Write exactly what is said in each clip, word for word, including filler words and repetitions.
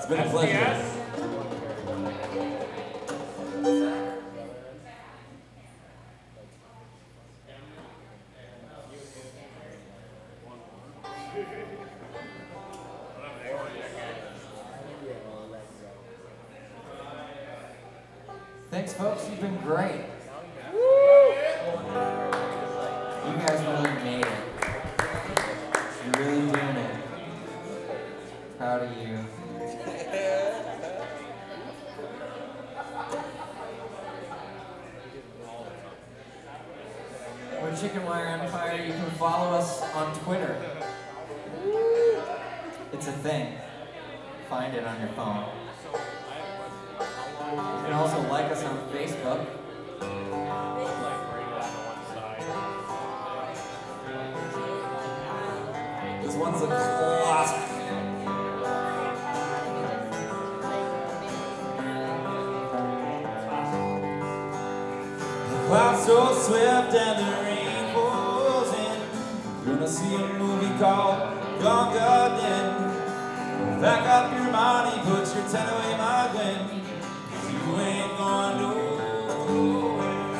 been a pleasure. Thanks, folks. You've been great. You guys really made it. You're really doing it. Proud of you. We're Chicken Wire Empire. You can follow us on Twitter. It's a thing. Find it on your phone. You can also like us on Facebook. This one's a classic. The clouds so swift and the rain falls in. Gonna see a movie called Gone Garden. Pack up your money, put your tent away, my Gwen. You ain't going nowhere.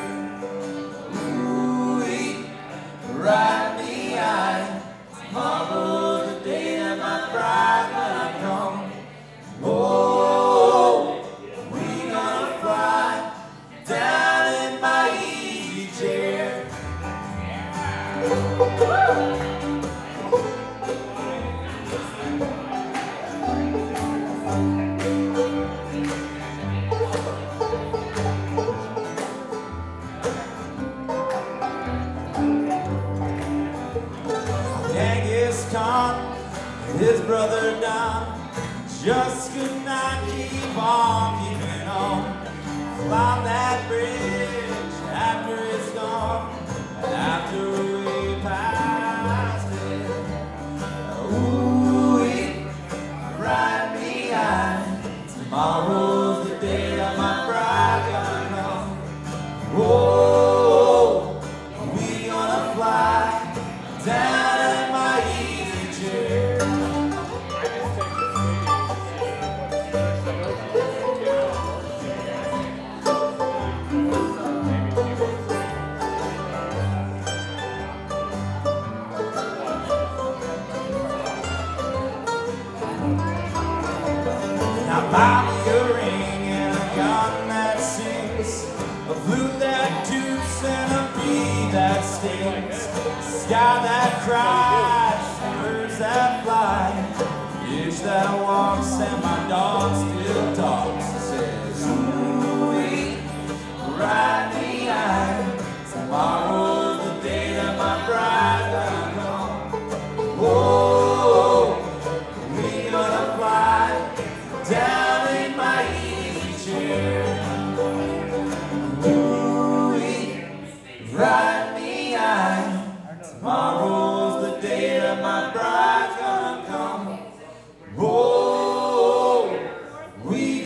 Ooh-wee, ride me high. Tomorrow's the day that my bride gonna come. Oh, we gonna fly down in my easy chair. Khan, his brother Don, just could not keep on keeping on. Climb that bridge after it's gone, after we passed it. Ooh, ride me high. Tomorrow's the day that my bride gonna come. Whoa, we gonna fly down. Buy me a ring and a gun that sings, a flute that toots and a bee that stings, sky that cries, birds that fly, fish that walks, and my dog still talks. Says, ooh-wee, ride me high. Tomorrow's the day that my bride's gonna come. Whoa, we gonna fly down in my easy chair. Ooh-wee, ride me high. Tomorrow's the day that my bride's gonna come. Oh, we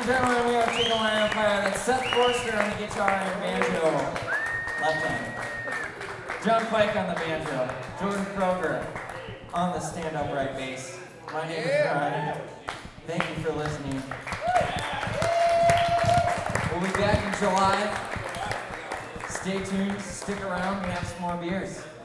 gentlemen, we have Chicken Wire Empire. That's Seth Forster on the guitar and banjo, left hand. John Pike on the banjo. Jordan Kroger on the stand-upright bass. My name is Ryan. Thank you for listening. We'll be back in July. Stay tuned, stick around, we have some more beers.